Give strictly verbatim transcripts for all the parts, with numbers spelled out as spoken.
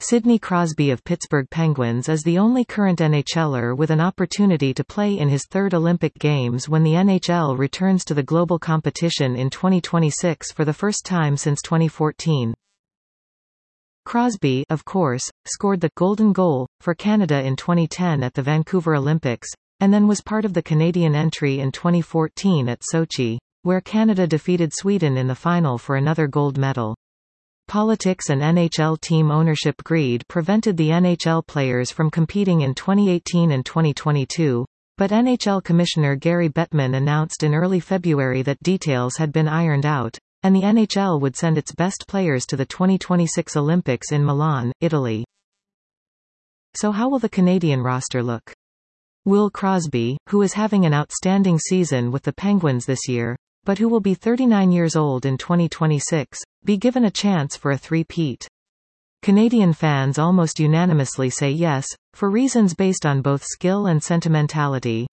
Sidney Crosby of Pittsburgh Penguins is the only current NHLer with an opportunity to play in his third Olympic Games when the N H L returns to the global competition in twenty twenty-six for the first time since twenty fourteen. Crosby, of course, scored the «Golden Goal» for Canada in twenty ten at the Vancouver Olympics, and then was part of the Canadian entry in twenty fourteen at Sochi, where Canada defeated Sweden in the final for another gold medal. Politics and N H L team ownership greed prevented the N H L players from competing in twenty eighteen and twenty twenty-two, but N H L Commissioner Gary Bettman announced in early February that details had been ironed out, and the N H L would send its best players to the twenty twenty-six Olympics in Milan, Italy. So how will the Canadian roster look? Will Crosby, who is having an outstanding season with the Penguins this year, but who will be thirty-nine years old in twenty twenty-six, be given a chance for a three-peat? Canadian fans almost unanimously say yes, for reasons based on both skill and sentimentality.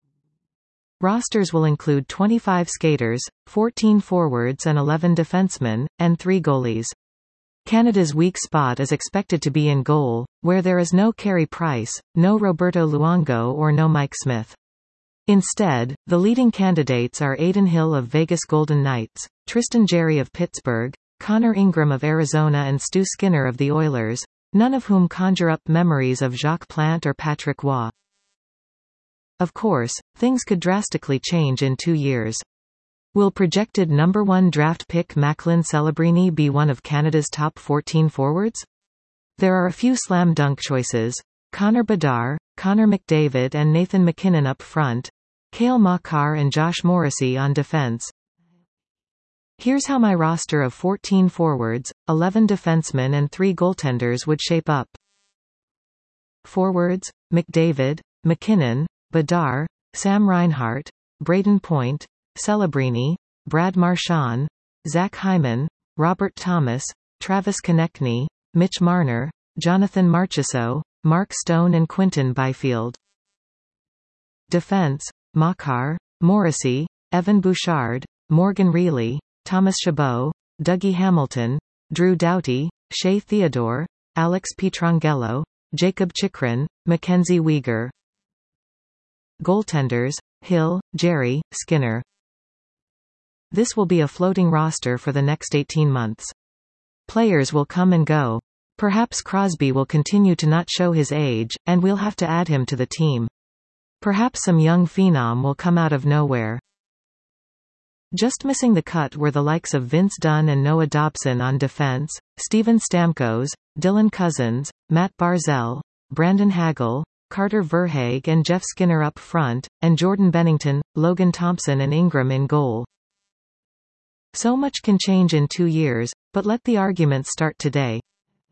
Rosters will include twenty-five skaters, fourteen forwards and eleven defensemen, and three goalies. Canada's weak spot is expected to be in goal, where there is no Carey Price, no Roberto Luongo or no Mike Smith. Instead, the leading candidates are Adin Hill of Vegas Golden Knights, Tristan Jarry of Pittsburgh, Connor Ingram of Arizona and Stu Skinner of the Oilers, none of whom conjure up memories of Jacques Plante or Patrick Roy. Of course, things could drastically change in two years. Will projected number one draft pick Macklin Celebrini be one of Canada's top fourteen forwards? There are a few slam dunk choices: Connor Bedard, Connor McDavid and Nathan MacKinnon up front, Cale Makar and Josh Morrissey on defense. Here's how my roster of fourteen forwards, eleven defensemen and three goaltenders would shape up. Forwards: McDavid, MacKinnon, Bedard, Sam Reinhart, Braden Point, Celebrini, Brad Marchand, Zach Hyman, Robert Thomas, Travis Konechny, Mitch Marner, Jonathan Marchessault, Mark Stone and Quinton Byfield. Defense: Makar, Morrissey, Evan Bouchard, Morgan Rielly, Thomas Chabot, Dougie Hamilton, Drew Doughty, Shea Theodore, Alex Pietrangelo, Jacob Chychrun, Mackenzie Weegar. Goaltenders: Hill, Jarry, Skinner. This will be a floating roster for the next eighteen months. Players will come and go. Perhaps Crosby will continue to not show his age, and we'll have to add him to the team. Perhaps some young phenom will come out of nowhere. Just missing the cut were the likes of Vince Dunn and Noah Dobson on defense, Steven Stamkos, Dylan Cousins, Matt Barzal, Brandon Hagel, Carter Verhaeghe and Jeff Skinner up front, and Jordan Bennington, Logan Thompson and Ingram in goal. So much can change in two years, but let the arguments start today.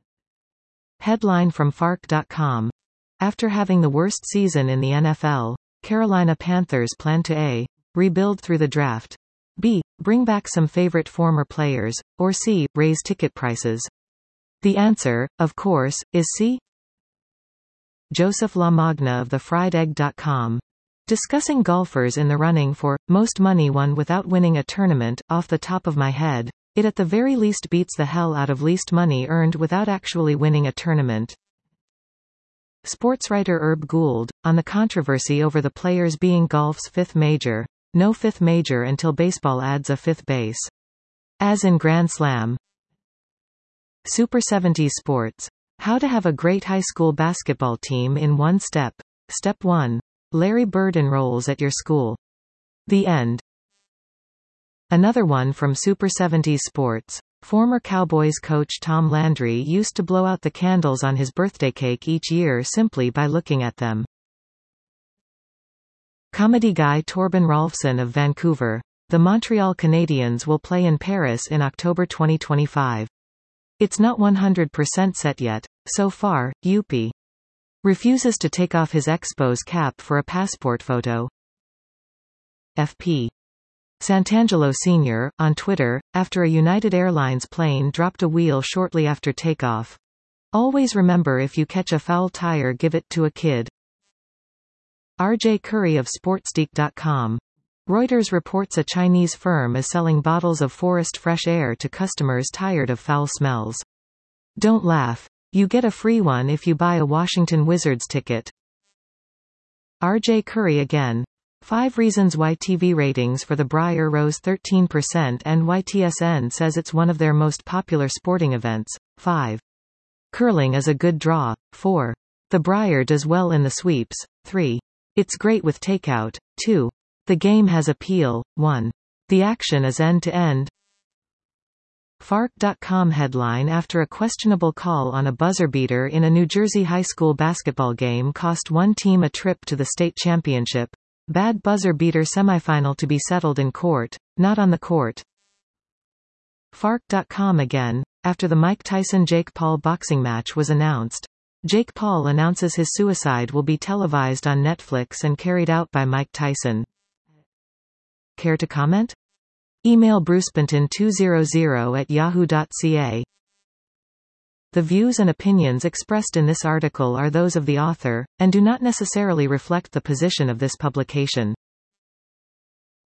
Headline from Fark dot com. After having the worst season in the N F L, Carolina Panthers plan to A. rebuild through the draft, B. bring back some favorite former players, or C. raise ticket prices. The answer, of course, is C. Joseph LaMagna of the fried egg dot com. Discussing golfers in the running for most money won without winning a tournament, off the top of my head, it at the very least beats the hell out of least money earned without actually winning a tournament. Sportswriter Herb Gould, on the controversy over the Players being golf's fifth major. No fifth major until baseball adds a fifth base. As in Grand Slam. Super seventies Sports. How to have a great high school basketball team in one step. Step one. Larry Bird enrolls at your school. The end. Another one from Super seventies Sports. Former Cowboys coach Tom Landry used to blow out the candles on his birthday cake each year simply by looking at them. Comedy guy Torben Rolfsson of Vancouver. The Montreal Canadiens will play in Paris in October twenty twenty-five. It's not one hundred percent set yet. So far, Youppi. Refuses to take off his Expos cap for a passport photo. F P. Santangelo Senior, on Twitter, after a United Airlines plane dropped a wheel shortly after takeoff. Always remember, if you catch a foul tire, give it to a kid. R J Curry of Sportsdeek dot com. Reuters reports a Chinese firm is selling bottles of forest fresh air to customers tired of foul smells. Don't laugh. You get a free one if you buy a Washington Wizards ticket. R J Curry again. Five reasons why T V ratings for The Brier rose thirteen percent and why T S N says it's one of their most popular sporting events. five. Curling is a good draw. four. The Brier does well in the sweeps. three. It's great with takeout. two. The game has appeal. one. The action is end-to-end. Fark dot com headline: after a questionable call on a buzzer beater in a New Jersey high school basketball game cost one team a trip to the state championship. Bad buzzer beater semifinal to be settled in court, not on the court. Fark dot com again: after the Mike Tyson-Jake Paul boxing match was announced. Jake Paul announces his suicide will be televised on Netflix and carried out by Mike Tyson. Care to comment? Email brucebenton two hundred at yahoo dot c a. The views and opinions expressed in this article are those of the author, and do not necessarily reflect the position of this publication.